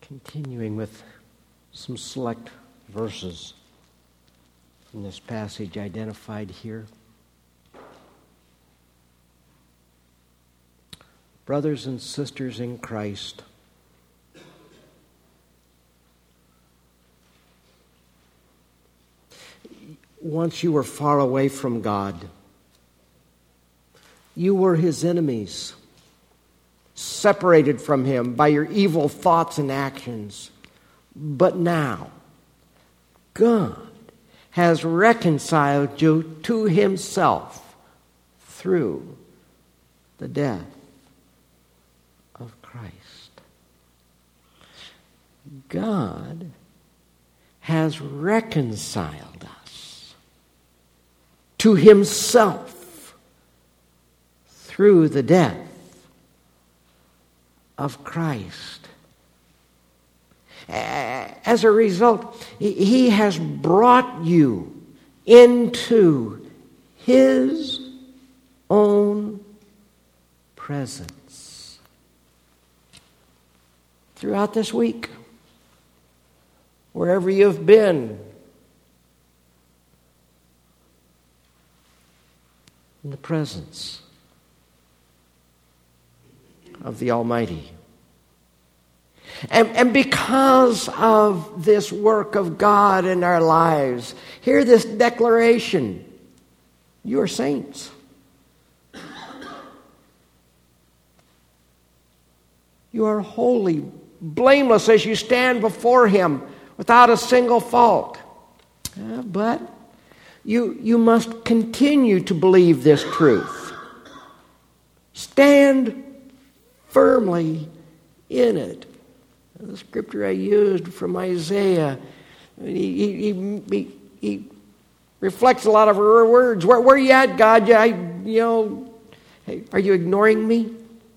Continuing with some select verses from this passage identified here. Brothers and sisters in Christ, once you were far away from God. You were His enemies, separated from Him by your evil thoughts and actions. But now, God has reconciled you to Himself through the death of Christ. God has reconciled us to Himself through the death of Christ. As a result, He has brought you into His own presence. Throughout this week, wherever you've been, in the presence of the Almighty. And because of this work of God in our lives, hear this declaration: you are saints. You are holy, blameless as you stand before Him, without a single fault. But you must continue to believe this truth. Stand firmly in it. The scripture I used from Isaiah, he reflects a lot of her words. Where are you at, God? Are you ignoring me?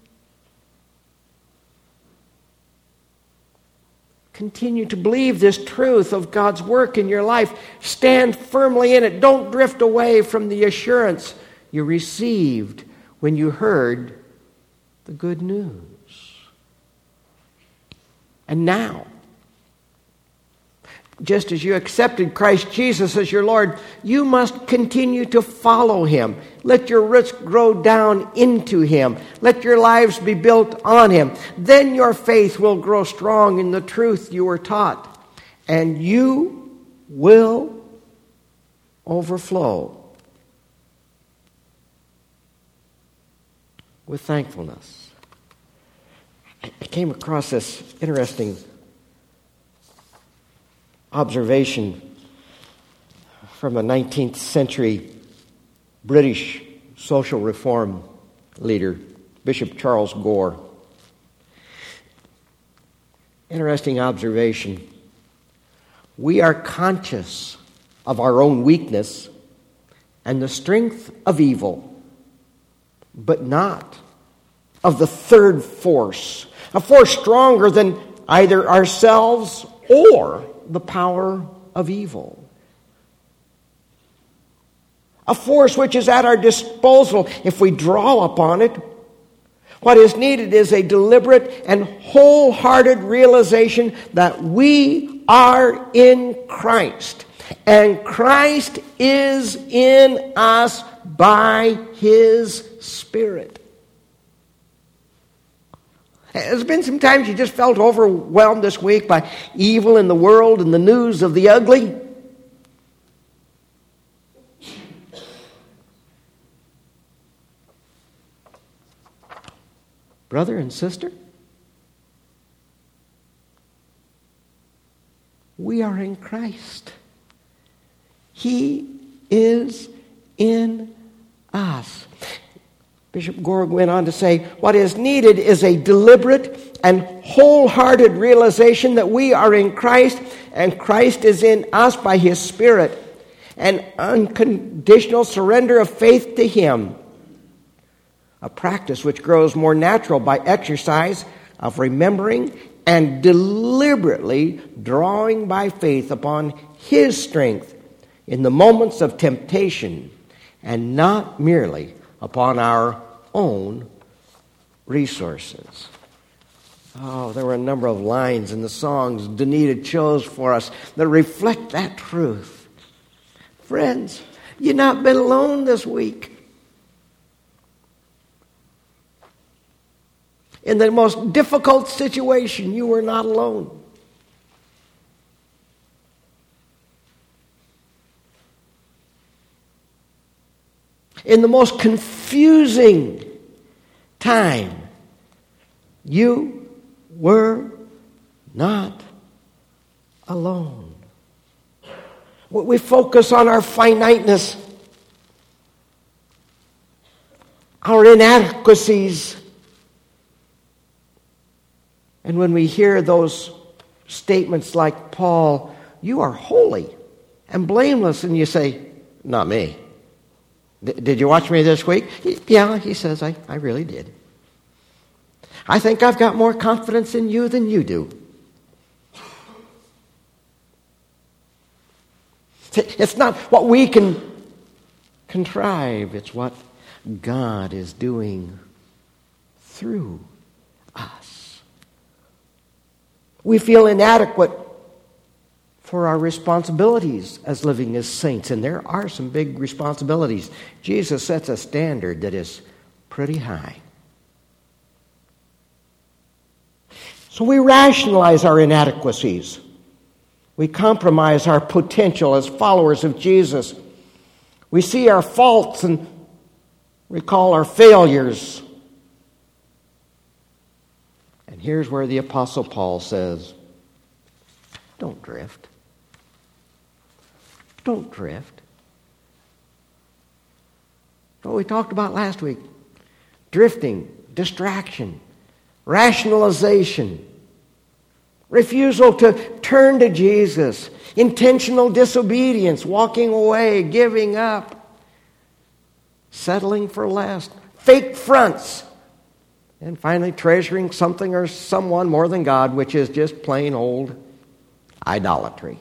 Continue to believe this truth of God's work in your life. Stand firmly in it. Don't drift away from the assurance you received when you heard the good news. And now, just as you accepted Christ Jesus as your Lord, you must continue to follow Him. Let your roots grow down into Him. Let your lives be built on Him. Then your faith will grow strong in the truth you were taught, and you will overflow with thankfulness. I came across this interesting observation from a 19th century British social reform leader, Bishop Charles Gore. Interesting observation. We are conscious of our own weakness and the strength of evil, but not of the third force, a force stronger than either ourselves or the power of evil. A force which is at our disposal if we draw upon it. What is needed is a deliberate and wholehearted realization that we are in Christ, and Christ is in us by His Spirit. There's been some times you just felt overwhelmed this week by evil in the world and the news of the ugly. Brother and sister, we are in Christ. He is in us. Bishop Gore went on to say, what is needed is a deliberate and wholehearted realization that we are in Christ and Christ is in us by His Spirit. An unconditional surrender of faith to Him. A practice which grows more natural by exercise of remembering and deliberately drawing by faith upon His strength in the moments of temptation and not merely upon our own resources. Oh, there were a number of lines in the songs Danita chose for us that reflect that truth. Friends, you've not been alone this week. In the most difficult situation, you were not alone. In the most confusing time, you were not alone. We focus on our finiteness, our inadequacies. And when we hear those statements like Paul, you are holy and blameless, and you say, not me. Did you watch me this week? Yeah, he says, I really did. I think I've got more confidence in you than you do. It's not what we can contrive. It's what God is doing through us. We feel inadequate for our responsibilities as living as saints, and there are some big responsibilities. Jesus sets a standard that is pretty high. So we rationalize our inadequacies. We compromise our potential as followers of Jesus. We see our faults and recall our failures. And here's where the Apostle Paul says, don't drift. Don't drift. What we talked about last week. Drifting, distraction, rationalization, refusal to turn to Jesus, intentional disobedience, walking away, giving up, settling for less, fake fronts, and finally treasuring something or someone more than God, which is just plain old idolatry.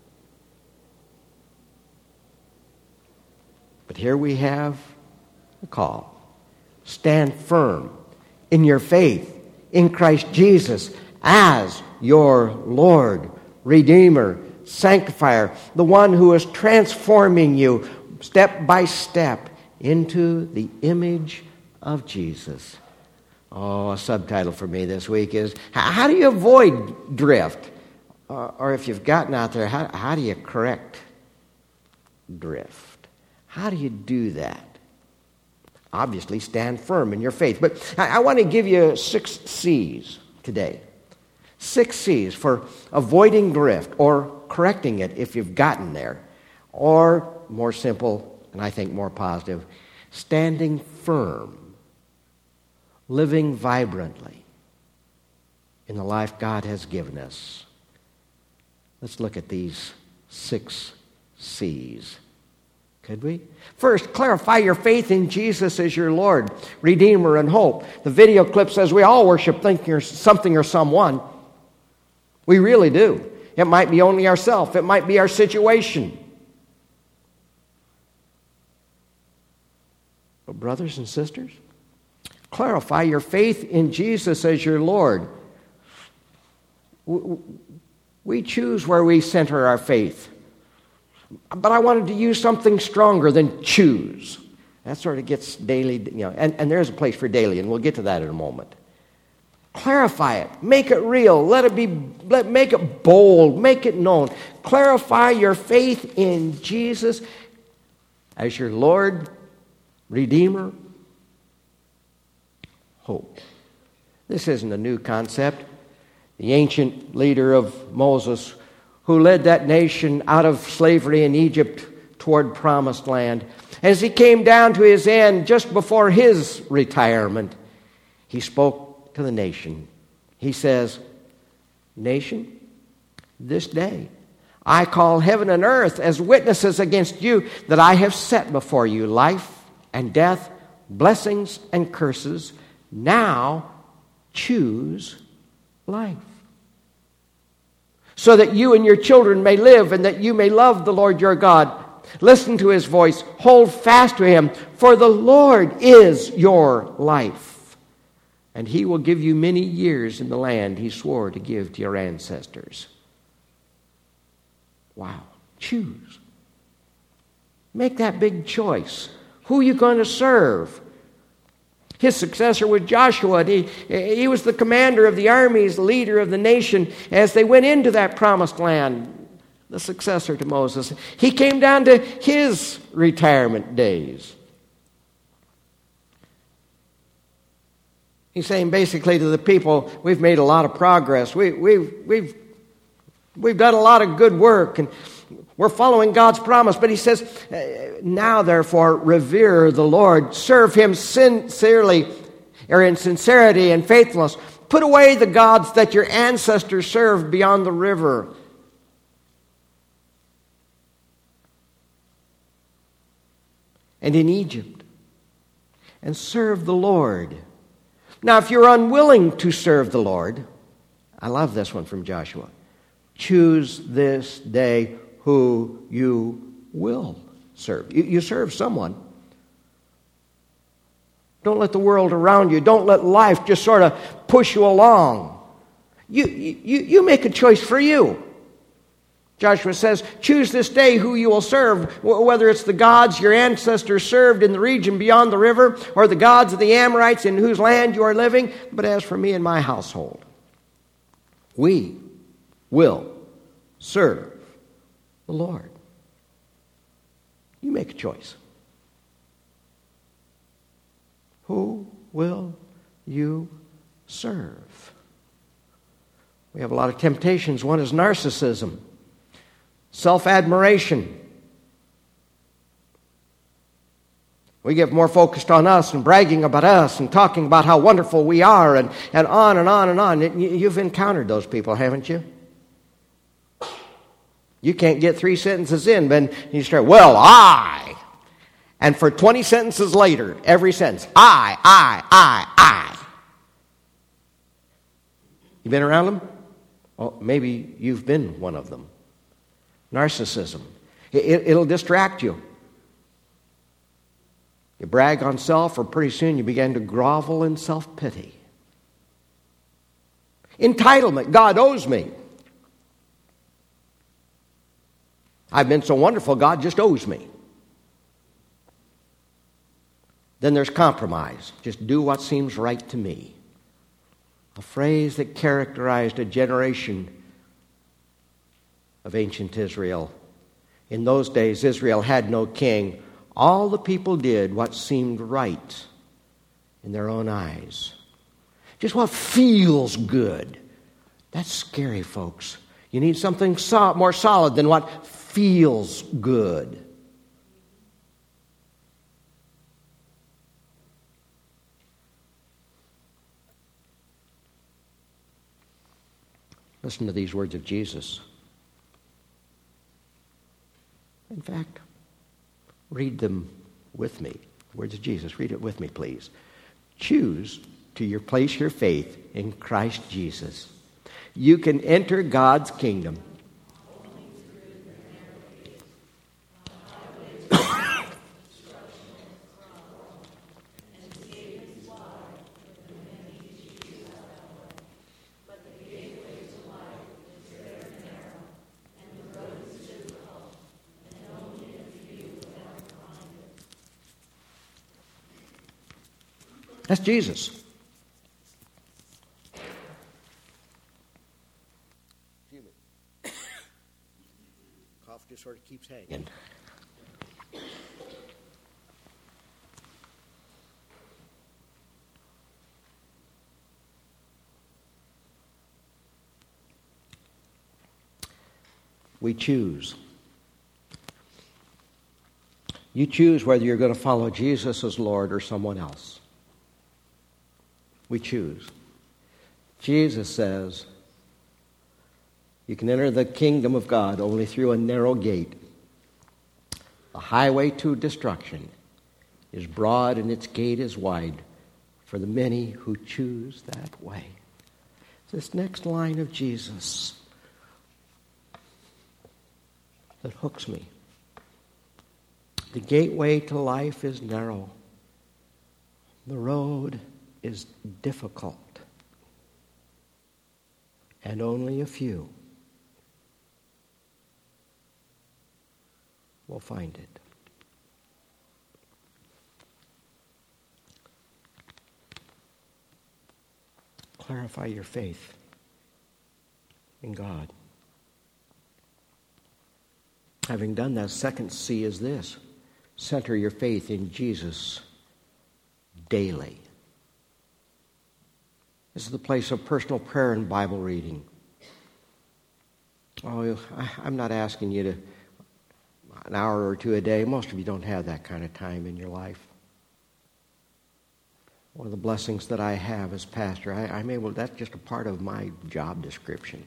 But here we have a call. Stand firm in your faith in Christ Jesus as your Lord, Redeemer, Sanctifier, the one who is transforming you step by step into the image of Jesus. Oh, a subtitle for me this week is, how do you avoid drift? Or if you've gotten out there, how do you correct drift? How do you do that? Obviously, stand firm in your faith. But I want to give you 6 C's today. 6 C's for avoiding drift or correcting it if you've gotten there. Or, more simple, and I think more positive, standing firm, living vibrantly in the life God has given us. Let's look at these 6 C's. Could we? First, clarify your faith in Jesus as your Lord, Redeemer, and hope. The video clip says we all worship something or someone. We really do. It might be only ourselves. It might be our situation. But brothers and sisters, clarify your faith in Jesus as your Lord. We choose where we center our faith. But I wanted to use something stronger than choose. That sort of gets daily, and there's a place for daily, and we'll get to that in a moment. Clarify it. Make it real. Make it bold. Make it known. Clarify your faith in Jesus as your Lord, Redeemer, hope. This isn't a new concept. The ancient leader of Moses, who led that nation out of slavery in Egypt toward promised land. As he came down to his end, just before his retirement, he spoke to the nation. He says, "Nation, this day I call heaven and earth as witnesses against you that I have set before you life and death, blessings and curses. Now choose life, so that you and your children may live and that you may love the Lord your God. Listen to his voice. Hold fast to him, for the Lord is your life. and he will give you many years in the land he swore to give to your ancestors. Wow. Choose. Make that big choice. Who are you going to serve? His successor was Joshua. He was the commander of the armies, the leader of the nation as they went into that promised land, the successor to Moses. He came down to his retirement days. He's saying basically to the people, we've made a lot of progress. We've done a lot of good work, and we're following God's promise. But he says, now therefore revere the Lord. Serve him sincerely, or in sincerity and faithfulness. Put away the gods that your ancestors served beyond the river. And in Egypt. And serve the Lord. Now, if you're unwilling to serve the Lord, I love this one from Joshua. Choose this day who you will serve. You serve someone. Don't let the world around you, don't let life just sort of push you along. You make a choice for you. Joshua says, choose this day who you will serve, whether it's the gods your ancestors served in the region beyond the river, or the gods of the Amorites in whose land you are living. But as for me and my household, we will serve the Lord. You make a choice. Who will you serve? We have a lot of temptations. One is narcissism. Self-admiration. We get more focused on us and bragging about us and talking about how wonderful we are and on and on and on. You've encountered those people, haven't you? You can't get 3 sentences in, then you start, well, I. And for 20 sentences later, every sentence, I. You been around them? Well, maybe you've been one of them. Narcissism. It'll distract you. You brag on self, or pretty soon you begin to grovel in self-pity. Entitlement. God owes me. I've been so wonderful, God just owes me. Then there's compromise. Just do what seems right to me. A phrase that characterized a generation of ancient Israel. In those days, Israel had no king. All the people did what seemed right in their own eyes. Just what feels good. That's scary, folks. You need something more solid than what feels good. Listen to these words of Jesus. In fact, read them with me. Words of Jesus. Read it with me, please. Choose to place your faith in Christ Jesus. You can enter God's kingdom. That's Jesus. Cough just sort of keeps hanging. We choose. You choose whether you're going to follow Jesus as Lord or someone else. We choose. Jesus says you can enter the kingdom of God only through a narrow gate. The highway to destruction is broad and its gate is wide for the many who choose that way. This next line of Jesus that hooks me. The gateway to life is narrow. The road is difficult. And only a few will find it. Clarify your faith in God. Having done that, second C is this: center your faith in Jesus daily. This is the place of personal prayer and Bible reading. Oh, I'm not asking you to an hour or two a day. Most of you don't have that kind of time in your life. One of the blessings that I have as pastor, I'm able, that's just a part of my job description.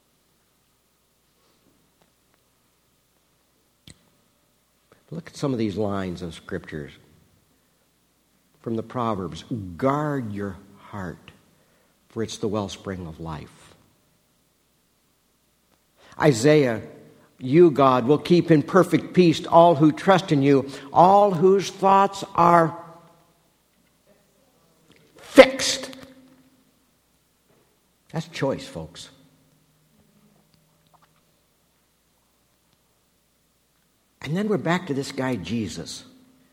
Look at some of these lines of scriptures from the Proverbs. Guard your heart, for it's the wellspring of life. Isaiah, you, God, will keep in perfect peace all who trust in you, all whose thoughts are fixed. That's choice, folks. And then we're back to this guy, Jesus.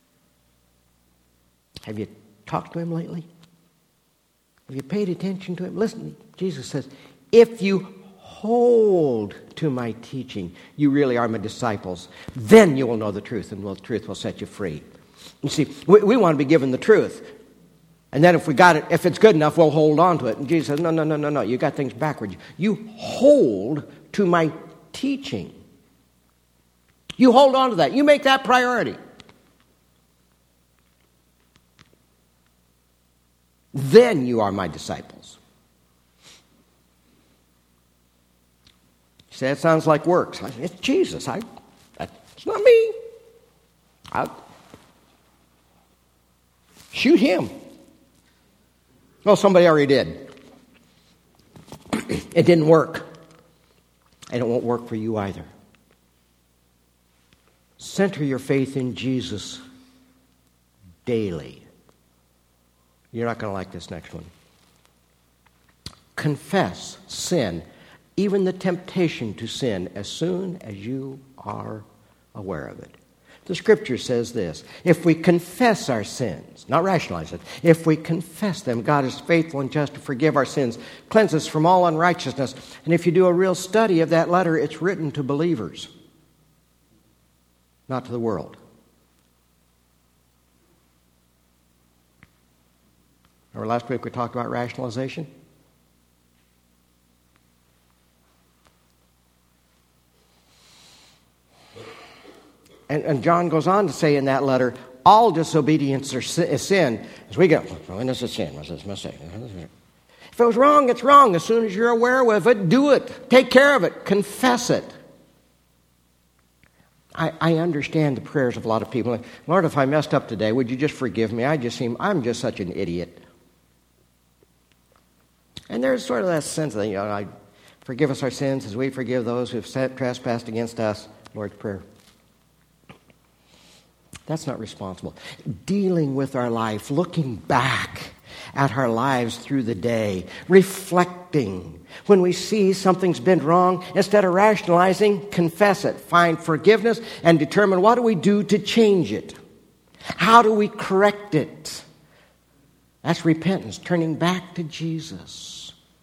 Have you talked to him lately? Have you paid attention to him? Listen, Jesus says, if you hold to my teaching, you really are my disciples. Then you will know the truth, and the truth will set you free. You see, we want to be given the truth. And then if we got it, if it's good enough, we'll hold on to it. And Jesus says, no. You got things backwards. You hold to my teaching. You hold on to that. You make that priority. Then you are my disciples. You say, that sounds like works. It's Jesus. It's not me. I'll shoot him. Well, somebody already did. It didn't work. And it won't work for you either. Center your faith in Jesus daily. You're not going to like this next one. Confess sin, even the temptation to sin, as soon as you are aware of it. The Scripture says this: if we confess our sins, not rationalize it, if we confess them, God is faithful and just to forgive our sins, cleanse us from all unrighteousness. And if you do a real study of that letter, it's written to believers, not to the world. Remember last week we talked about rationalization? And John goes on to say in that letter, all disobedience is sin. As we go, when is a sin? What's this mistake? If it was wrong, it's wrong. As soon as you're aware of it, do it. Take care of it. Confess it. I understand the prayers of a lot of people. Lord, if I messed up today, would you just forgive me? I'm just such an idiot. And there's sort of that sense that, forgive us our sins as we forgive those who have trespassed against us. Lord's Prayer. That's not responsible. Dealing with our life, looking back at our lives through the day, reflecting. When we see something's been wrong, instead of rationalizing, confess it, find forgiveness, and determine what do we do to change it. How do we correct it? That's repentance, turning back to Jesus.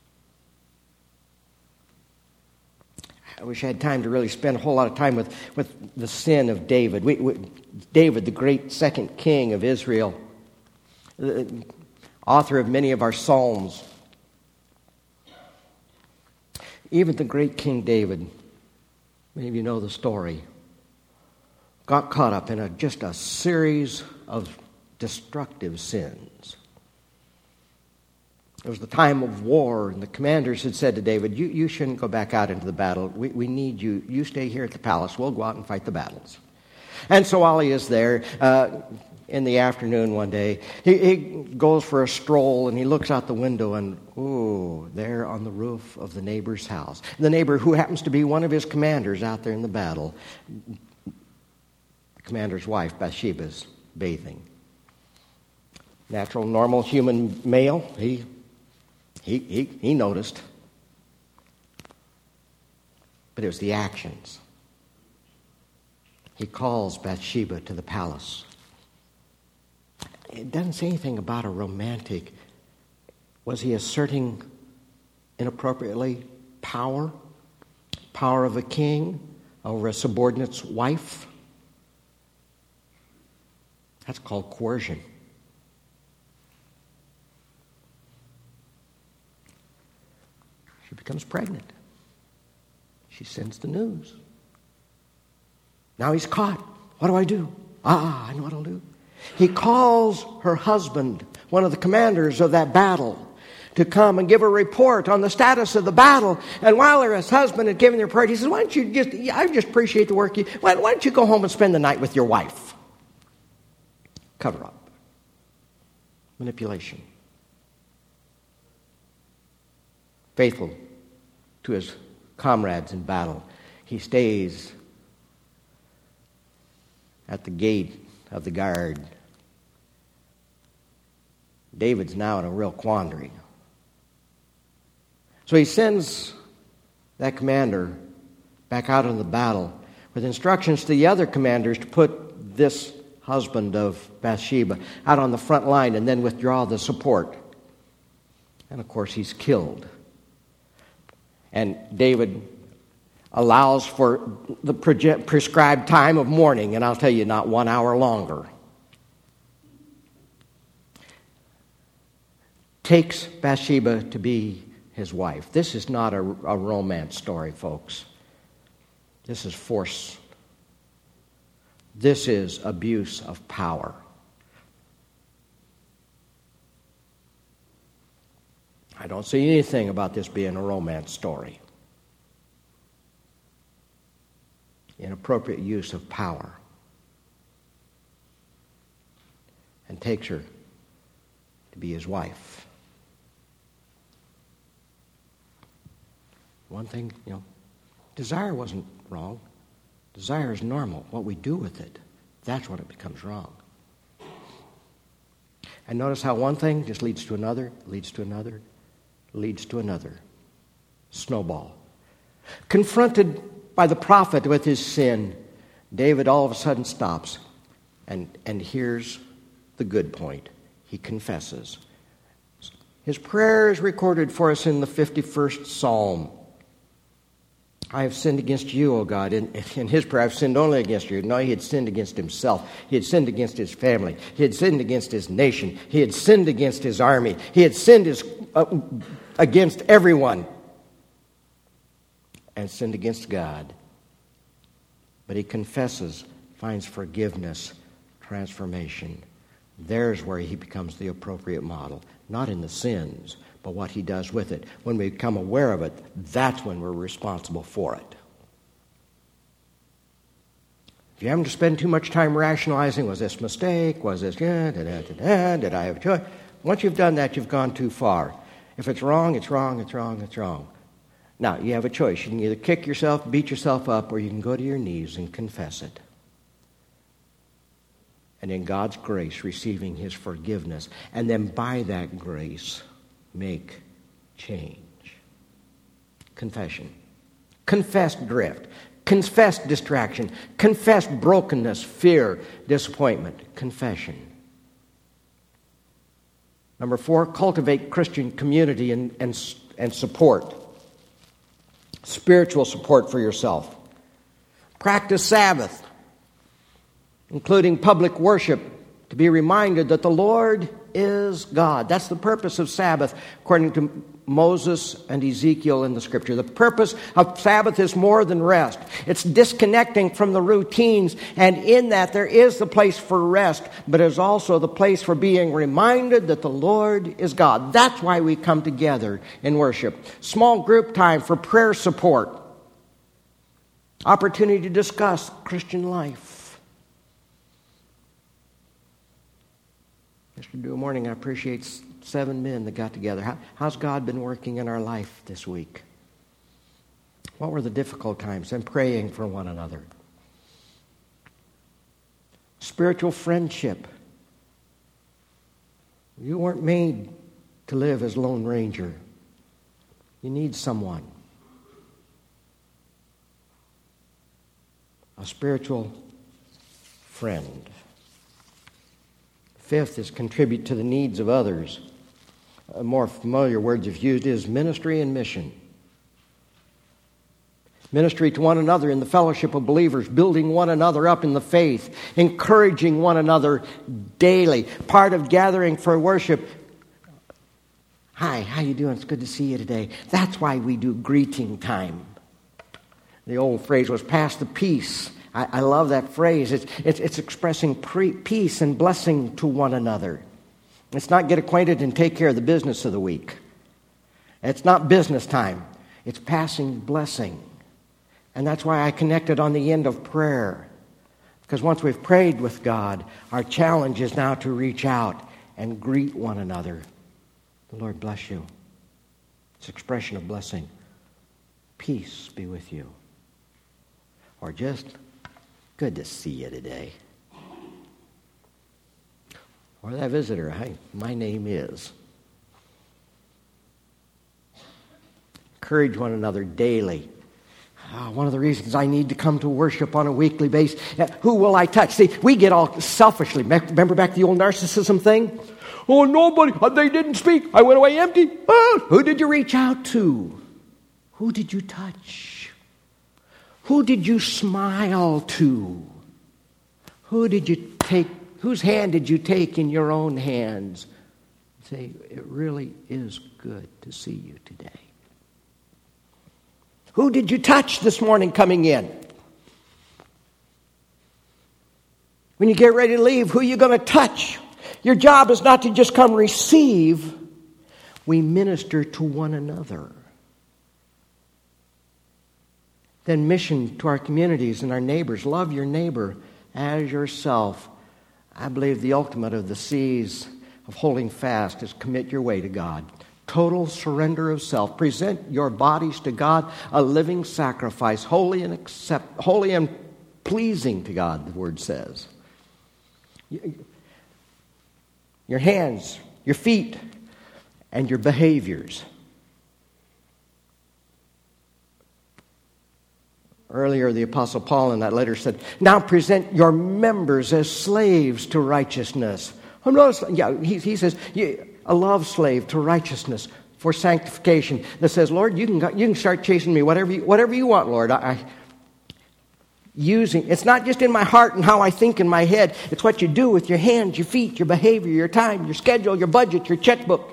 I wish I had time to really spend a whole lot of time with the sin of David. David, the great second king of Israel, the author of many of our Psalms. Even the great King David, many of you know the story, got caught up in just a series of destructive sins. It was the time of war, and the commanders had said to David, you shouldn't go back out into the battle. We need you. You stay here at the palace. We'll go out and fight the battles. And so while he is there, in the afternoon one day, he goes for a stroll, and he looks out the window, and, there on the roof of the neighbor's house, the neighbor who happens to be one of his commanders out there in the battle, the commander's wife, Bathsheba's bathing. Natural, normal human male, he noticed. But it was the actions. He calls Bathsheba to the palace. It doesn't say anything about a romantic. Was he asserting inappropriately power? Power of a king over a subordinate's wife? That's called coercion. She becomes pregnant. She sends the news. Now he's caught. What do I do? I know what I'll do. He calls her husband, one of the commanders of that battle, to come and give a report on the status of the battle. And while her husband had given the report, he says, why don't you I just appreciate the work why don't you go home and spend the night with your wife? Cover up. Manipulation. Faithful to his comrades in battle, he stays at the gate of the guard. David's now in a real quandary. So he sends that commander back out in the battle with instructions to the other commanders to put this husband of Bathsheba out on the front line and then withdraw the support. And of course he's killed. And David allows for the prescribed time of mourning, and I'll tell you, not 1 hour longer. Takes Bathsheba to be his wife. This is not a romance story, folks. This is force. This is abuse of power. I don't see anything about this being a romance story. Inappropriate use of power. And takes her to be his wife. One thing, desire wasn't wrong. Desire is normal. What we do with it, that's when it becomes wrong. And notice how one thing just leads to another, leads to another, leads to another. Snowball. Confronted by the prophet with his sin, David all of a sudden stops. And here's the good point. He confesses. His prayer is recorded for us in the 51st Psalm. I have sinned against you, O God. In his prayer, I've sinned only against you. No, he had sinned against himself. He had sinned against his family. He had sinned against his nation. He had sinned against his army. He had sinned against everyone. And sinned against God. But he confesses, finds forgiveness, transformation. There's where he becomes the appropriate model. Not in the sins, but what he does with it. When we become aware of it, that's when we're responsible for it. If you haven't to spend too much time rationalizing, was this a mistake? Was this, did I have a choice? Once you've done that, you've gone too far. If it's wrong, it's wrong, it's wrong, it's wrong. Now, you have a choice. You can either kick yourself, beat yourself up, or you can go to your knees and confess it. And in God's grace, receiving his forgiveness. And then by that grace, make change. Confession. Confessed drift. Confessed distraction. Confessed brokenness, fear, disappointment. Confession. Number 4, cultivate Christian community and support. Spiritual support for yourself. Practice Sabbath, including public worship, to be reminded that the Lord is God. That's the purpose of Sabbath, according to Moses and Ezekiel in the Scripture. The purpose of Sabbath is more than rest. It's disconnecting from the routines, and in that there is the place for rest, but is also the place for being reminded that the Lord is God. That's why we come together in worship. Small group time for prayer support. Opportunity to discuss Christian life. Yesterday morning, I appreciate 7 men that got together. How's God been working in our life this week? What were the difficult times? And praying for one another. Spiritual friendship. You weren't made to live as Lone Ranger. You need someone. A spiritual friend. Fifth is contribute to the needs of others. More familiar words if used is ministry and mission. Ministry to one another in the fellowship of believers, building one another up in the faith, encouraging one another daily. Part of gathering for worship. Hi, how you doing? It's good to see you today. That's why we do greeting time. The old phrase was pass the peace. I love that phrase. It's expressing peace and blessing to one another. It's not get acquainted and take care of the business of the week. It's not business time. It's passing blessing. And that's why I connected on the end of prayer. Because once we've prayed with God, our challenge is now to reach out and greet one another. The Lord bless you. It's an expression of blessing. Peace be with you. Or just, good to see you today. Or that visitor, hi, my name is. Encourage one another daily. One of the reasons I need to come to worship on a weekly basis. Who will I touch? See, we get all selfishly. Remember back to the old narcissism thing? Oh, nobody. They didn't speak. I went away empty. Who did you reach out to? Who did you touch? Who did you smile to? Whose hand did you take in your own hands? Say, it really is good to see you today. Who did you touch this morning coming in? When you get ready to leave, who are you going to touch? Your job is not to just come receive. We minister to one another. Then mission to our communities and our neighbors. Love your neighbor as yourself. I believe the ultimate of the C's of holding fast is commit your way to God. Total surrender of self. Present your bodies to God, a living sacrifice, holy and pleasing to God, the word says. Your hands, your feet, and your behaviors. Earlier, the Apostle Paul in that letter said, now present your members as slaves to righteousness. I'm not he says, a love slave to righteousness for sanctification. That says, Lord, you can start chasing me whatever you want, Lord. It's not just in my heart and how I think in my head. It's what you do with your hands, your feet, your behavior, your time, your schedule, your budget, your checkbook.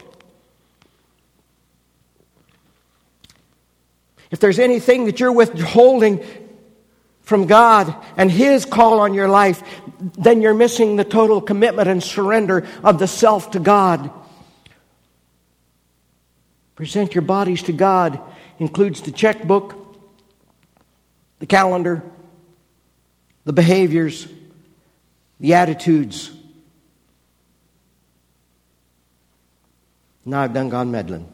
If there's anything that you're withholding from God and His call on your life, then you're missing the total commitment and surrender of the self to God. Present your bodies to God includes the checkbook, the calendar, the behaviors, the attitudes. Now I've done gone meddling.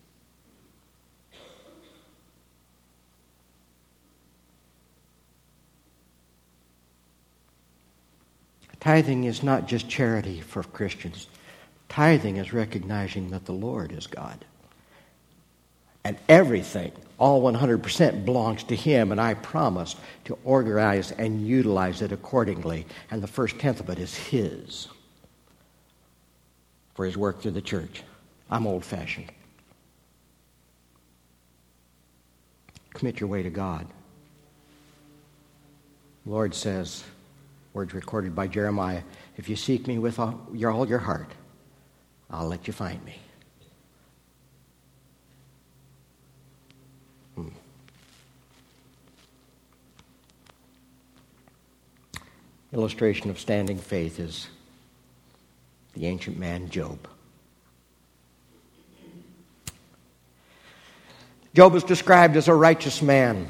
Tithing is not just charity for Christians. Tithing is recognizing that the Lord is God. And everything, all 100%, belongs to Him, and I promise to organize and utilize it accordingly. And the first tenth of it is His for His work through the church. I'm old-fashioned. Commit your way to God. The Lord says, words recorded by Jeremiah, if you seek me with all your heart, I'll let you find me. Illustration of standing faith is the ancient man Job. Job is described as a righteous man,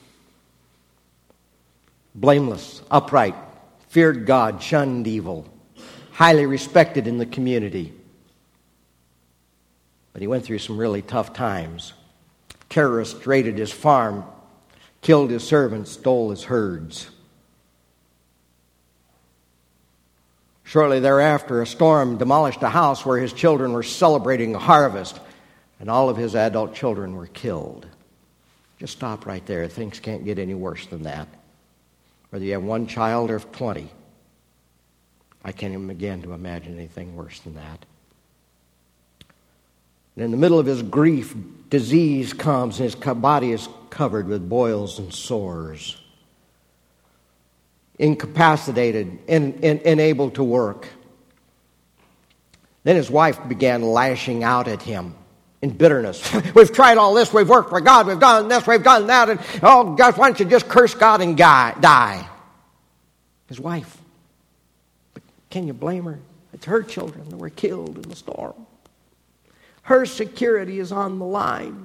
blameless, upright, feared God, shunned evil, highly respected in the community. But he went through some really tough times. Terrorists raided his farm, killed his servants, stole his herds. Shortly thereafter, a storm demolished a house where his children were celebrating a harvest, and all of his adult children were killed. Just stop right there. Things can't get any worse than that. Whether you have one child or 20, I can't even begin to imagine anything worse than that. And in the middle of his grief, disease comes, and his body is covered with boils and sores. Incapacitated, unable to work. Then his wife began lashing out at him in bitterness. We've tried all this, we've worked for God, we've done this, we've done that, and oh, gosh, why don't you just curse God and die? His wife. But can you blame her? It's her children that were killed in the storm. Her security is on the line.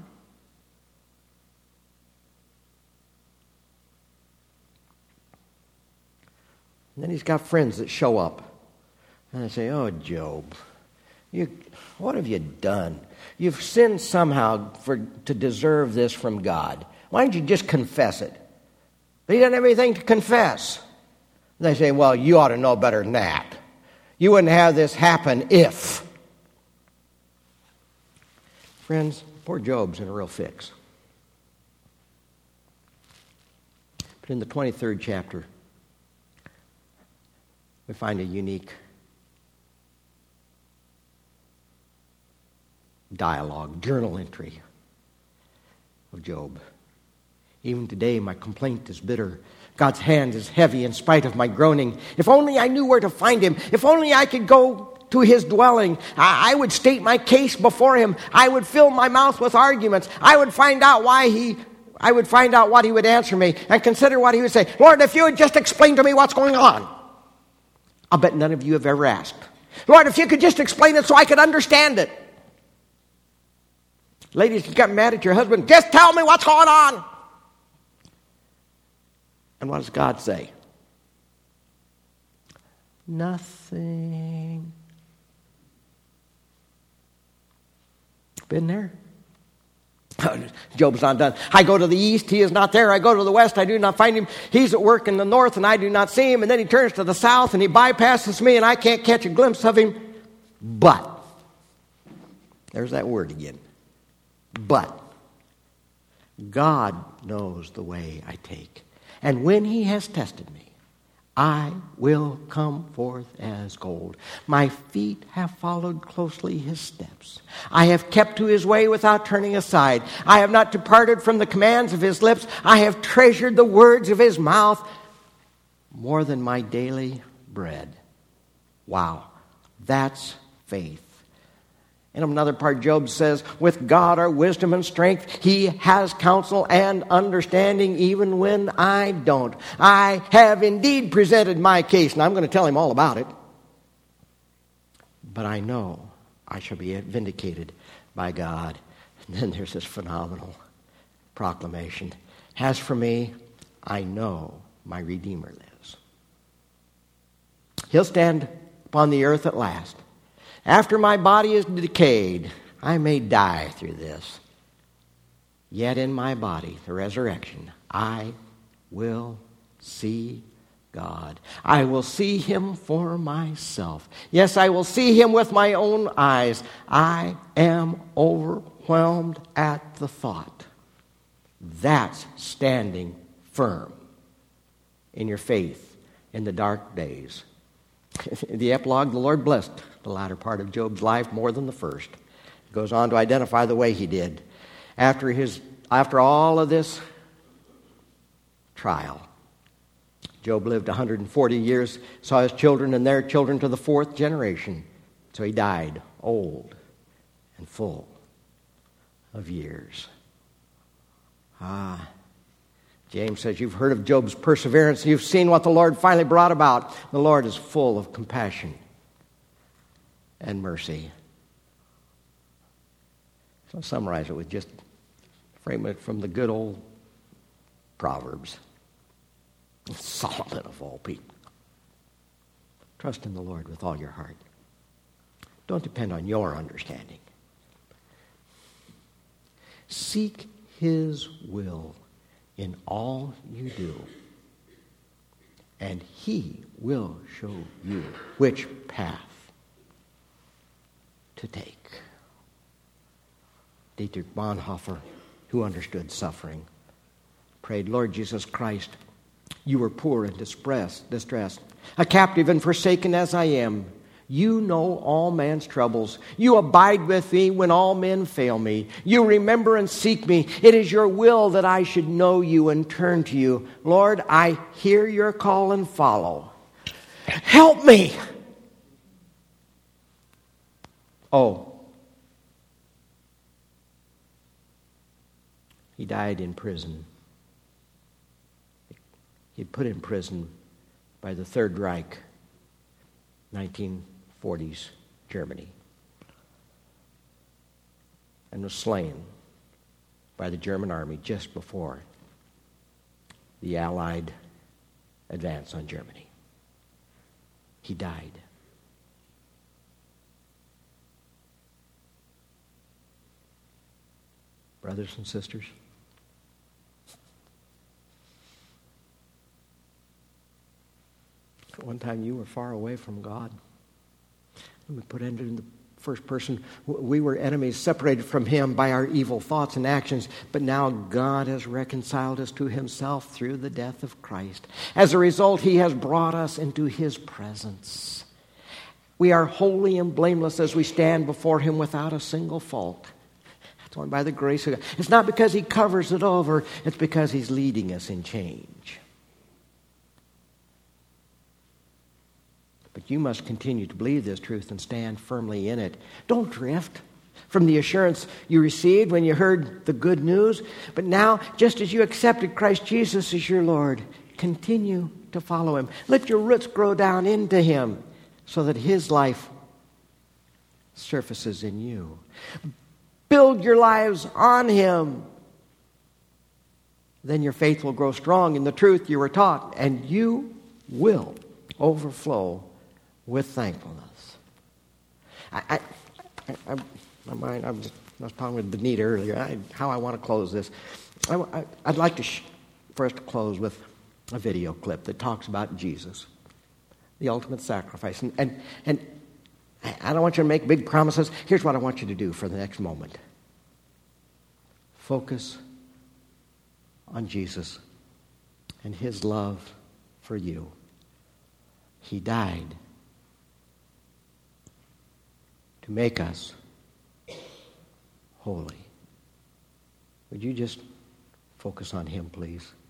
And then he's got friends that show up. And they say, oh, Job, what have you done? You've sinned somehow to deserve this from God. Why don't you just confess it? But he doesn't have anything to confess. And they say, well, you ought to know better than that. You wouldn't have this happen if. Friends, poor Job's in a real fix. But in the 23rd chapter, we find a unique dialogue, journal entry of Job. Even today, my complaint is bitter. God's hand is heavy in spite of my groaning. If only I knew where to find him. If only I could go to his dwelling. I would state my case before him. I would fill my mouth with arguments. I would find out what he would answer me and consider what he would say. Lord, if you would just explain to me what's going on. I'll bet none of you have ever asked. Lord, if you could just explain it so I could understand it. Ladies, you got mad at your husband. Just tell me what's going on. And what does God say? Nothing. Been there? Job's not done. I go to the east, he is not there. I go to the west, I do not find him. He's at work in the north, and I do not see him. And then he turns to the south, and he bypasses me, and I can't catch a glimpse of him. But, there's that word again. But, God knows the way I take. And when he has tested me, I will come forth as gold. My feet have followed closely his steps. I have kept to his way without turning aside. I have not departed from the commands of his lips. I have treasured the words of his mouth more than my daily bread. Wow, that's faith. In another part, Job says, with God are wisdom and strength. He has counsel and understanding even when I don't. I have indeed presented my case, and I'm going to tell him all about it. But I know I shall be vindicated by God. And then there's this phenomenal proclamation. As for me, I know my Redeemer lives. He'll stand upon the earth at last. After my body is decayed, I may die through this. Yet in my body, the resurrection, I will see God. I will see him for myself. Yes, I will see him with my own eyes. I am overwhelmed at the thought. That's standing firm in your faith in the dark days. The epilogue, the Lord blessed the latter part of Job's life more than the first. He goes on to identify the way he did. After all of this trial, Job lived 140 years, saw his children and their children to the fourth generation. So he died old and full of years. James says, you've heard of Job's perseverance. You've seen what the Lord finally brought about. The Lord is full of compassion and mercy. So I'll summarize it with just frame it from the good old Proverbs. Solomon of all people. Trust in the Lord with all your heart. Don't depend on your understanding. Seek his will in all you do, and he will show you which path to take. Dietrich Bonhoeffer, who understood suffering, prayed, Lord Jesus Christ, you were poor and distressed, a captive and forsaken as I am. You know all man's troubles. You abide with me when all men fail me. You remember and seek me. It is your will that I should know you and turn to you. Lord, I hear your call and follow. Help me. Oh. He died in prison. He'd put in prison by the Third Reich, 1940s Germany, and was slain by the German army just before the Allied advance on Germany. He died. Brothers and sisters, at one time you were far away from God. Let me put it in the first person. We were enemies, separated from him by our evil thoughts and actions, but now God has reconciled us to himself through the death of Christ. As a result, he has brought us into his presence. We are holy and blameless as we stand before him without a single fault. That's only by the grace of God. It's not because he covers it over, it's because he's leading us in change. But you must continue to believe this truth and stand firmly in it. Don't drift from the assurance you received when you heard the good news. But now, just as you accepted Christ Jesus as your Lord, continue to follow him. Let your roots grow down into him so that his life surfaces in you. Build your lives on him. Then your faith will grow strong in the truth you were taught, and you will overflow with thankfulness. I was talking with Benita earlier, how I want to close this. I'd like for us to close with a video clip that talks about Jesus, the ultimate sacrifice. And I don't want you to make big promises. Here's what I want you to do for the next moment. Focus on Jesus and his love for you. He died to make us holy. Would you just focus on him, please?